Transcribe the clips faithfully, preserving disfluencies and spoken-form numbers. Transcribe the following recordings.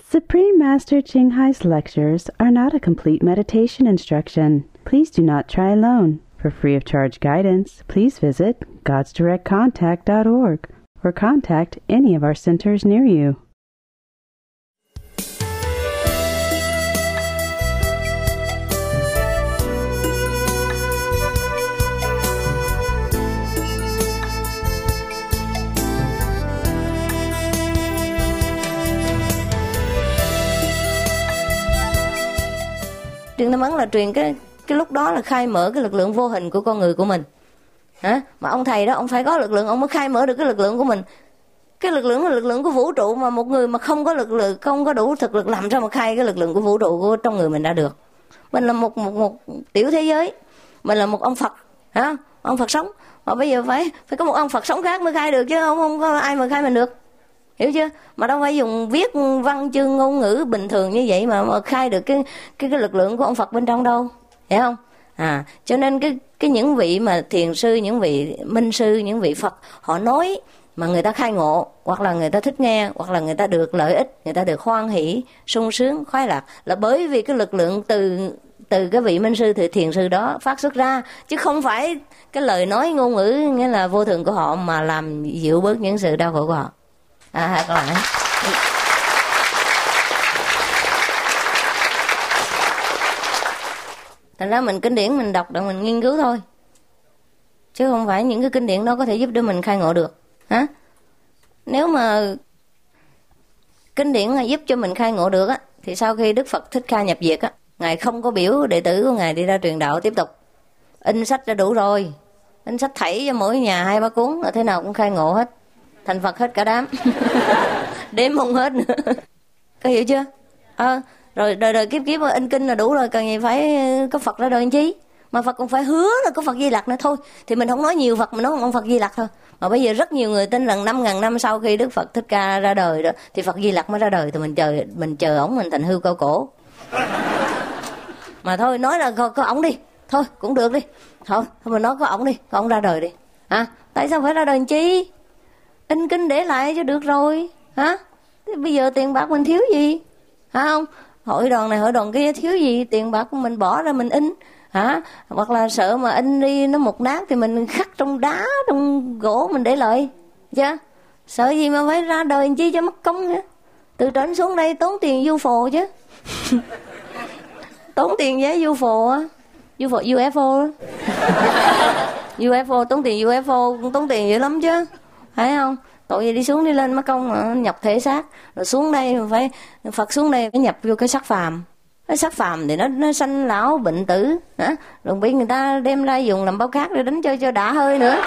Supreme Master Ching Hai's lectures are not a complete meditation instruction. Please do not try alone. For free of charge guidance, please visit gods direct contact dot org or contact any of our centers near you. Truyền Tâm Ấn là truyền cái cái lúc đó là khai mở cái lực lượng vô hình của con người của mình. Hả? Mà ông thầy đó, ông phải có lực lượng, ông mới khai mở được cái lực lượng của mình. Cái lực lượng là lực lượng của vũ trụ, mà một người mà không có lực lượng, không có đủ thực lực, làm sao mà khai cái lực lượng của vũ trụ của trong người mình ra được. Mình là một một một tiểu thế giới, mình là một ông Phật, hả? Ông Phật sống, mà bây giờ phải phải có một ông Phật sống khác mới khai được, chứ không không có ai mà khai mình được. Hiểu chưa? Mà đâu phải dùng viết văn chương ngôn ngữ bình thường như vậy mà, mà khai được cái cái cái lực lượng của ông Phật bên trong đâu. Hiểu không? À, cho nên cái cái những vị mà thiền sư, những vị minh sư, những vị Phật họ nói mà người ta khai ngộ, hoặc là người ta thích nghe, hoặc là người ta được lợi ích, người ta được hoan hỷ, sung sướng, khoái lạc, là bởi vì cái lực lượng từ từ cái vị minh sư, từ thiền sư đó phát xuất ra, chứ không phải cái lời nói ngôn ngữ nghĩa là vô thường của họ mà làm dịu bớt những sự đau khổ của họ. À, các bạn. Thành ra mình kinh điển mình đọc để mình nghiên cứu thôi, chứ không phải những cái kinh điển đó có thể giúp để mình khai ngộ được. Hả? Nếu mà kinh điển là giúp cho mình khai ngộ được á, thì sau khi Đức Phật Thích Ca nhập diệt á, Ngài không có biểu đệ tử của Ngài đi ra truyền đạo tiếp tục. In sách ra đủ rồi, in sách thảy cho mỗi nhà hai ba cuốn là thế nào cũng khai ngộ hết, thành Phật hết cả đám. Đếm không hết nữa. Có hiểu chưa? À, rồi đời đời kiếp kiếp in kinh là đủ rồi, cần gì phải có Phật ra đời làm chi. Mà Phật cũng phải hứa là có Phật Di Lặc nữa thôi. Thì mình không nói nhiều Phật, mình nói ông Phật Di Lặc thôi. Mà bây giờ rất nhiều người tin rằng năm ngàn năm sau khi Đức Phật Thích Ca ra đời đó, thì Phật Di Lặc mới ra đời. Thì mình chờ mình chờ ổng mình thành hươu cao cổ. Mà thôi nói là có, có ổng đi, thôi cũng được đi. Thôi, thôi mình nói có ổng đi, có ổng ra đời đi. À, tại sao phải ra đời làm chi? In kinh để lại cho được rồi. Hả? Thế bây giờ tiền bạc mình thiếu gì? Hả không? Hội đoàn này hội đoàn kia thiếu gì? Tiền bạc của mình bỏ ra mình in. Hả? Hoặc là sợ mà in đi nó mục nát thì mình khắc trong đá, trong gỗ mình để lại. Chứ? Sợ gì mà phải ra đời chi cho mất công nữa. Từ trển xuống đây tốn tiền u ép ô chứ. Tốn tiền vé u ép ô á. u ép ô á. u ép ô tốn tiền u ép ô cũng tốn tiền dữ lắm chứ. Phải không? Tội gì đi xuống đi lên mất công mà nhập thể xác, rồi xuống đây phải Phật xuống đây phải nhập vô cái xác phàm. Cái xác phàm thì nó nó sanh lão bệnh tử, hả? Rồi bị người ta đem ra dùng làm bao cát để đánh chơi cho đã hơi nữa.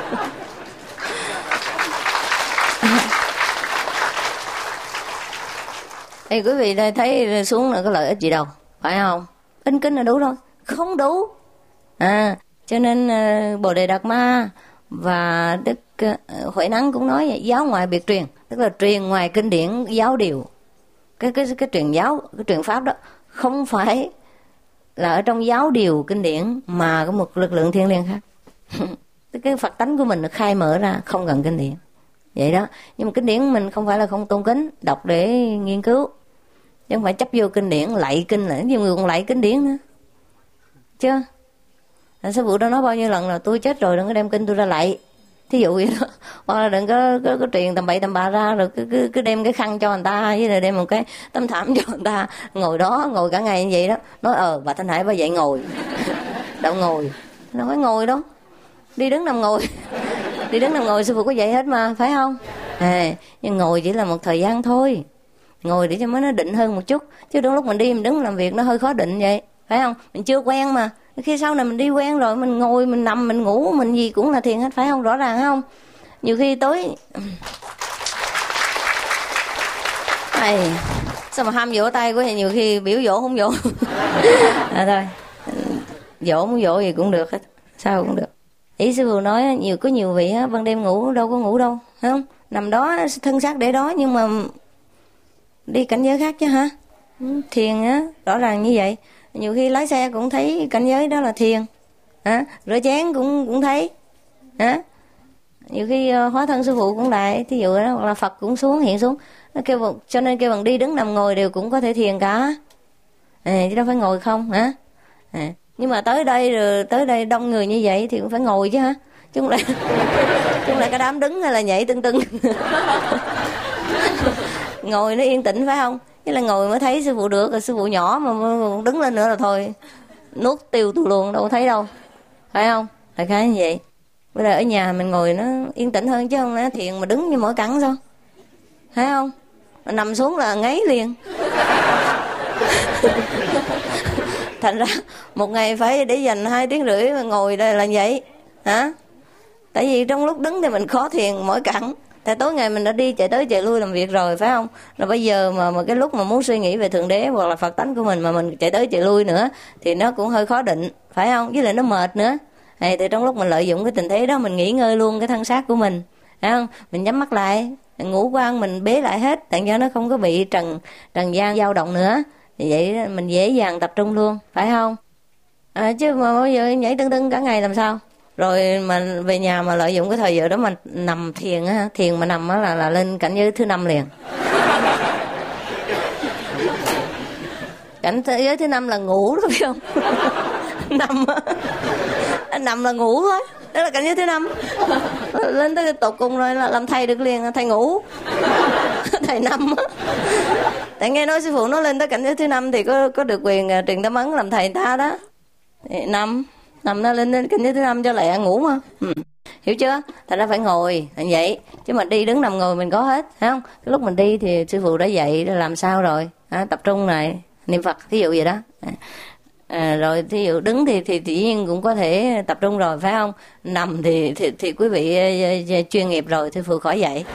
Thì quý vị đây thấy xuống là có lợi ích gì đâu, phải không? In kinh là đủ rồi, không đủ. À, cho nên Bồ Đề Đạt Ma và Đức Huệ Năng cũng nói giáo ngoại biệt truyền, tức là truyền ngoài kinh điển giáo điều. Cái cái cái truyền giáo, cái truyền pháp đó không phải là ở trong giáo điều kinh điển mà có một lực lượng thiêng liêng khác. Cái Phật tánh của mình nó khai mở ra không cần kinh điển. Vậy đó, nhưng mà kinh điển mình không phải là không tôn kính, đọc để nghiên cứu. Chứ không phải chấp vô kinh điển, lạy kinh là nhiều người còn lạy kinh điển nữa. Chưa? Sư phụ đã nói bao nhiêu lần là tôi chết rồi đừng có đem kinh tôi ra lạy. Thí dụ vậy đó. Hoặc là đừng có, có, có truyền tầm bậy tầm bạ ra rồi cứ, cứ, cứ đem cái khăn cho người ta, với là đem một cái tấm thảm cho người ta, ngồi đó, ngồi cả ngày như vậy đó. Nói ờ bà Thanh Hải bà dậy ngồi. Đâu ngồi. Đâu phải ngồi đâu. Đi đứng nằm ngồi. Đi đứng nằm ngồi sư phụ có vậy hết mà, phải không? À, nhưng ngồi chỉ là một thời gian thôi. Ngồi để cho mới nó định hơn một chút. Chứ đúng lúc mình đi mình đứng làm việc nó hơi khó định vậy. Phải không? Mình chưa quen mà. Khi sau này mình đi quen rồi, mình ngồi, mình nằm, mình ngủ, mình gì cũng là thiền hết, phải không? Rõ ràng không? Nhiều khi tối... Ai... Sao mà ham vỗ tay quá thì nhiều khi biểu vỗ không vỗ. À thôi, vỗ muốn vỗ gì cũng được hết. Sao cũng được. Ý sư phụ nói, nhiều có nhiều vị á, ban đêm ngủ đâu có ngủ đâu. Phải không? Nằm đó, thân xác để đó, nhưng mà đi cảnh giới khác chứ hả? Thiền á, rõ ràng như vậy. Nhiều khi lái xe cũng thấy cảnh giới đó là thiền, hả? Rửa chén cũng cũng thấy, hả? nhiều khi uh, hóa thân sư phụ cũng lại, thí dụ đó, hoặc là Phật cũng xuống hiện xuống, nó kêu, cho nên kêu bằng đi đứng nằm ngồi đều cũng có thể thiền cả, à, chứ đâu phải ngồi không hả? À, nhưng mà tới đây rồi tới đây đông người như vậy thì cũng phải ngồi chứ hả? Chứ không lại chứ không lại cái đám đứng hay là nhảy tưng tưng. Ngồi nó yên tĩnh phải không? Chứ là ngồi mới thấy sư phụ được, rồi sư phụ nhỏ mà đứng lên nữa là thôi nuốt tiêu tù luôn, đâu có thấy đâu, phải không? Phải khái như vậy. Bây giờ ở nhà mình ngồi nó yên tĩnh hơn chứ không nó thiền mà đứng như mỗi cẳng sao, thấy không? Mà nằm xuống là ngáy liền. Thành ra một ngày phải để dành hai tiếng rưỡi mà ngồi đây là vậy hả? Tại vì trong lúc đứng thì mình khó thiền mỗi cẳng. Tại tối ngày mình đã đi chạy tới chạy lui làm việc rồi phải không? Rồi bây giờ mà, mà cái lúc mà muốn suy nghĩ về Thượng Đế hoặc là Phật tánh của mình mà mình chạy tới chạy lui nữa thì nó cũng hơi khó định, phải không? Với lại nó mệt nữa. Thì, thì trong lúc mình lợi dụng cái tình thế đó mình nghỉ ngơi luôn cái thân xác của mình, phải không? Mình nhắm mắt lại, ngũ quan mình bế lại hết, tại cho nó không có bị trần trần gian dao động nữa. Thì vậy mình dễ dàng tập trung luôn, phải không? À, chứ mà bây giờ nhảy tưng tưng cả ngày làm sao? Rồi mà về nhà mà lợi dụng cái thời giờ đó mà nằm thiền á, thiền mà nằm á là, là lên cảnh giới thứ năm liền. Cảnh giới thứ năm là ngủ đó phải không? Nằm á, nằm là ngủ thôi, đó là cảnh giới thứ năm. Lên tới tột cùng rồi là làm thầy được liền, thầy ngủ. Thầy nằm á. Tại nghe nói sư phụ nó lên tới cảnh giới thứ năm thì có có được quyền uh, truyền tâm ấn làm thầy ta đó. Thì nằm nằm nó lên đến cảnh giới thứ năm cho lẹ ngủ mà. Ừ. Hiểu chưa? Thành ra phải ngồi như vậy, chứ mà đi đứng nằm ngồi mình có hết, phải không? Cái lúc mình đi thì sư phụ đã dạy làm sao rồi, à, tập trung này niệm Phật thí dụ vậy đó. À, rồi thí dụ đứng thì thì tự nhiên cũng có thể tập trung rồi, phải không? Nằm thì thì, thì quý vị uh, uh, chuyên nghiệp rồi, sư phụ khỏi dạy.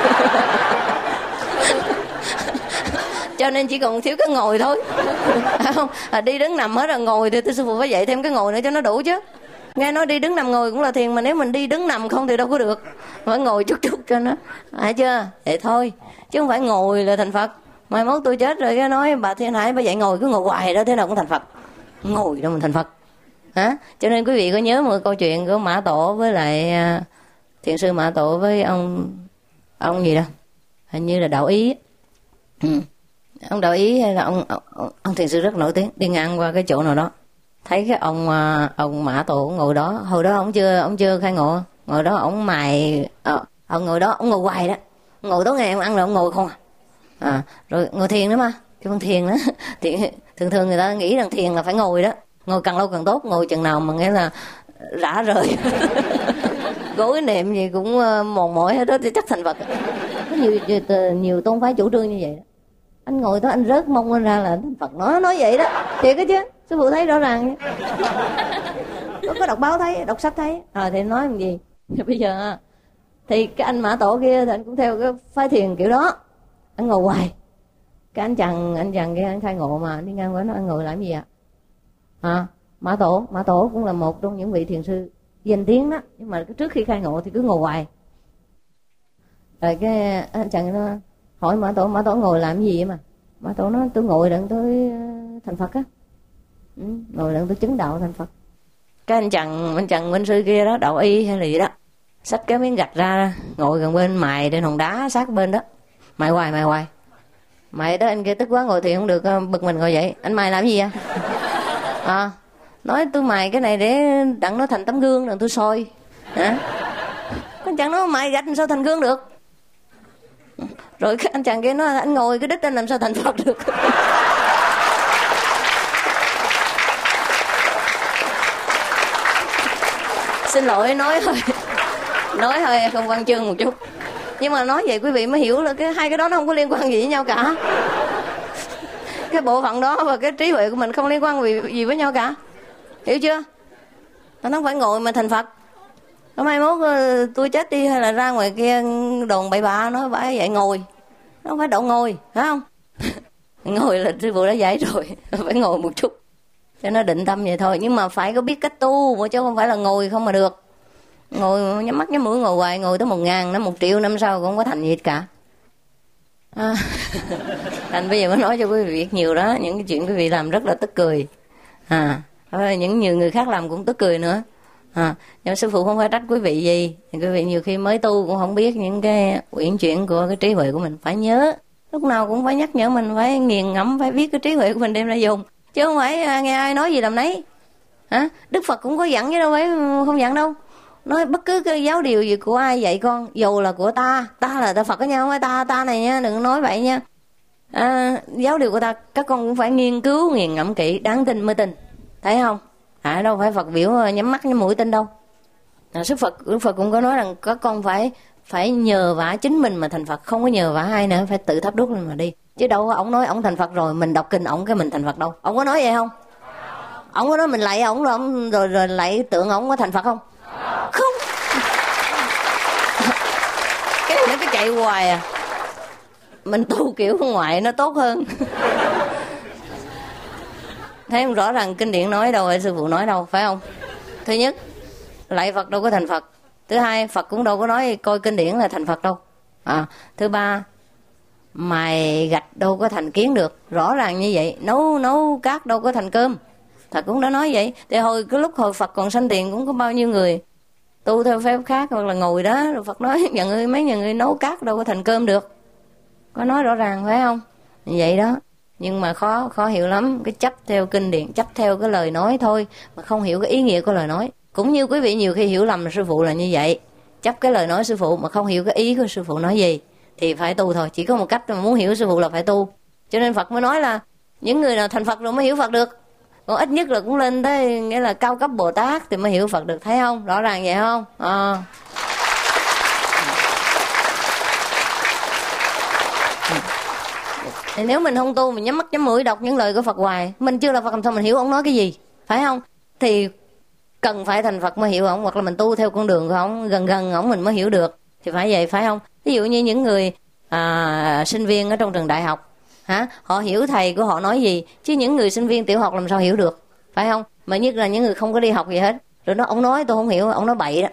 Cho nên chỉ còn thiếu cái ngồi thôi, phải không? À, đi đứng nằm hết rồi, ngồi thì sư phụ phải dạy thêm cái ngồi nữa cho nó đủ chứ. Nghe nói đi đứng nằm ngồi cũng là thiền, mà nếu mình đi đứng nằm không thì đâu có được, phải ngồi chút chút cho nó, phải chưa? Vậy thôi, chứ không phải ngồi là thành Phật. Mai mốt tôi chết rồi cái nói bà Thiên Hải bà dạy ngồi cứ ngồi hoài đó thế nào cũng thành Phật, ngồi đâu mình thành Phật hả? Cho nên quý vị có nhớ một câu chuyện của Mã Tổ với lại uh, thiền sư Mã Tổ với ông ông gì đó, hình như là Đạo Ý. Ừ. Ông Đạo Ý hay là ông, ông ông thiền sư rất nổi tiếng, đi ngang qua cái chỗ nào đó thấy cái ông ông Mã Tổ ngồi đó. Hồi đó ông chưa ông chưa khai ngộ, ngồi đó ông mài ờ, ông ngồi đó ông ngồi hoài đó, ngồi tối ngày ông ăn rồi ông ngồi không à, à rồi ngồi thiền nữa mà cái con thiền đó thì thường thường người ta nghĩ rằng thiền là phải ngồi đó, ngồi càng lâu càng tốt, ngồi chừng nào mà nghĩa là rã rời gối nệm gì cũng mòn mỏi hết đó thì chắc thành Phật. Có nhiều nhiều tôn phái chủ trương như vậy đó. Anh ngồi đó anh rớt mông lên ra là thành Phật, nó nói vậy đó, thiệt cái chứ sư phụ thấy rõ ràng. Có, có đọc báo thấy, đọc sách thấy rồi thì nói làm gì. Bây giờ thì cái anh Mã Tổ kia thì anh cũng theo cái phái thiền kiểu đó, anh ngồi hoài. Cái anh chàng anh chàng kia anh khai ngộ mà đi ngang qua nó, anh ngồi làm gì ạ? À, Mã Tổ Mã Tổ cũng là một trong những vị thiền sư danh tiếng đó, nhưng mà trước khi khai ngộ thì cứ ngồi hoài. Rồi cái anh chàng nó hỏi Mã Tổ, Mã Tổ ngồi làm gì vậy mà? Mã Tổ nói tôi ngồi đặng tôi thành Phật á. Ừ, ngồi đặng tôi chứng đạo thành Phật. Cái anh chàng anh chàng minh sư kia đó, Đạo Y hay là gì đó, xách cái miếng gạch ra ngồi gần bên mài trên hòn đá sát bên đó, mài hoài mài hoài. Mày đó anh kia tức quá ngồi thì không được, bực mình ngồi dậy. Anh mài làm gì vậy? À, nói tôi mài cái này để đặng nó thành tấm gương đặng tôi soi. Hả? Anh chàng nói mài gạch làm sao thành gương được? Rồi cái anh chàng kia nói anh ngồi cái đích anh làm sao thành Phật được? Xin lỗi nói thôi, nói thôi không văn chương một chút. Nhưng mà nói vậy quý vị mới hiểu là cái hai cái đó nó không có liên quan gì với nhau cả. Cái bộ phận đó và cái trí huệ của mình không liên quan gì với nhau cả. Hiểu chưa? Nó không phải ngồi mà thành Phật. Nó mai mốt tôi chết đi hay là ra ngoài kia đồn bậy bạ nói phải vậy ngồi. Nó không phải độ ngồi, phải không? Ngồi là sư phụ đã dạy rồi, phải ngồi một chút cho nó định tâm vậy thôi. Nhưng mà phải có biết cách tu, chứ không phải là ngồi không mà được. Ngồi nhắm mắt nhắm mũi ngồi hoài, ngồi tới một ngàn năm một triệu năm sau cũng không có thành gì cả. À, thành bây giờ mới nói cho quý vị biết nhiều đó, những cái chuyện quý vị làm rất là tức cười. À, những nhiều người khác làm cũng tức cười nữa. À, nhưng sư phụ không phải trách quý vị gì. Quý vị nhiều khi mới tu cũng không biết những cái uyển chuyển của cái trí huệ của mình. Phải nhớ, lúc nào cũng phải nhắc nhở mình, phải nghiền ngẫm, phải biết cái trí huệ của mình đem ra dùng. Chứ không phải nghe ai nói gì làm nấy. Hả? Đức Phật cũng có dặn chứ đâu phải không dặn đâu. Nói bất cứ cái giáo điều gì của ai dạy con, dù là của ta, ta là ta Phật có nhau, không phải ta, ta này nha, đừng nói vậy nha. À, giáo điều của ta, các con cũng phải nghiên cứu, nghiền ngẫm kỹ, đáng tin mới tin. Thấy không? À, đâu phải Phật biểu nhắm mắt nhắm mũi tin đâu. À, Đức Phật, Đức Phật cũng có nói rằng các con phải phải nhờ vả chính mình mà thành Phật, không có nhờ vả ai nữa, phải tự thắp đuốc lên mà đi. Chứ đâu có ông nói ông thành Phật rồi mình đọc kinh ông cái mình thành Phật đâu. Ông có nói vậy không? Ông có nói mình lạy ông rồi, ông, rồi, rồi lạy tượng ông có thành Phật không? Không. Cái này nó cứ chạy hoài à. Mình tu kiểu ngoại nó tốt hơn. Thấy không? Rõ ràng kinh điển nói đâu, sư phụ nói đâu, phải không? Thứ nhất, lạy Phật đâu có thành Phật. Thứ hai, Phật cũng đâu có nói coi kinh điển là thành Phật đâu. À, thứ ba, mài gạch đâu có thành kiến được. Rõ ràng như vậy. Nấu nấu cát đâu có thành cơm. Phật cũng đã nói vậy. Thì hồi cái lúc hồi Phật còn sanh tiền cũng có bao nhiêu người tu theo phép khác hoặc là ngồi đó, rồi Phật nói nhà ngươi, mấy nhà ngươi nấu cát đâu có thành cơm được. Có nói rõ ràng phải không? Vậy đó. Nhưng mà khó khó hiểu lắm, cái chấp theo kinh điển, chấp theo cái lời nói thôi mà không hiểu cái ý nghĩa của lời nói. Cũng như quý vị nhiều khi hiểu lầm là sư phụ là như vậy, chấp cái lời nói sư phụ mà không hiểu cái ý của sư phụ nói gì thì phải tu thôi. Chỉ có một cách mà muốn hiểu sư phụ là phải tu. Cho nên Phật mới nói là những người nào thành Phật rồi mới hiểu Phật được. Còn ít nhất là cũng lên tới nghĩa là cao cấp Bồ Tát thì mới hiểu Phật được, thấy không? Rõ ràng vậy không? À. Thì nếu mình không tu, mình nhắm mắt nhắm mũi đọc những lời của Phật hoài, mình chưa là Phật làm sao mình hiểu ông nói cái gì, phải không? Thì cần phải thành Phật mới hiểu ông, hoặc là mình tu theo con đường của ông, gần gần ông mình mới hiểu được, thì phải vậy, phải không? Ví dụ như những người à, sinh viên ở trong trường đại học, hả? Họ hiểu thầy của họ nói gì, chứ những người sinh viên tiểu học làm sao hiểu được, phải không? Mà nhất là những người không có đi học gì hết, rồi nó ông nói tôi không hiểu, ông nói bậy đó,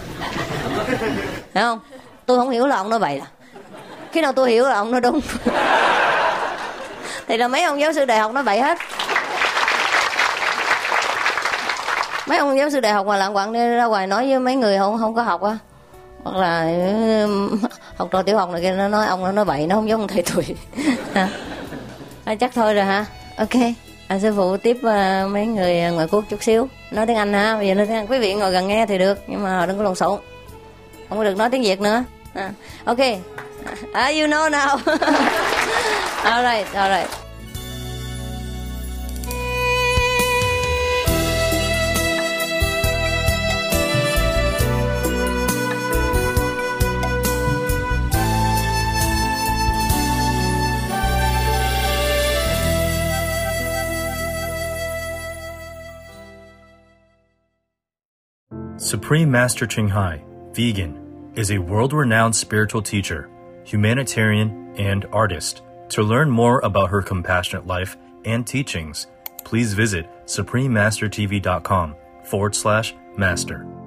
phải không? Tôi không hiểu là ông nói bậy, là khi nào tôi hiểu là ông nói đúng. Thì là mấy ông giáo sư đại học nói bậy hết. Mấy ông giáo sư đại học mà lạng quạng đi ra ngoài nói với mấy người không không có học á, hoặc là học trò tiểu học này kia, nó nói ông nó nói bậy, nó không giống thầy tuổi. À, chắc thôi rồi hả? Ok. À, sư phụ tiếp uh, mấy người ngoại quốc chút xíu, nói tiếng Anh ha. Bây giờ nói tiếng Anh, quý vị ngồi gần nghe thì được, nhưng mà đừng có lộn xộn, không có được nói tiếng Việt nữa. À, ok. Ah, you know now. All right, all right. Supreme Master Ching Hai, vegan, is a world-renowned spiritual teacher, humanitarian, and artist. To learn more about her compassionate life and teachings, please visit suprememastertv.com forward slash master.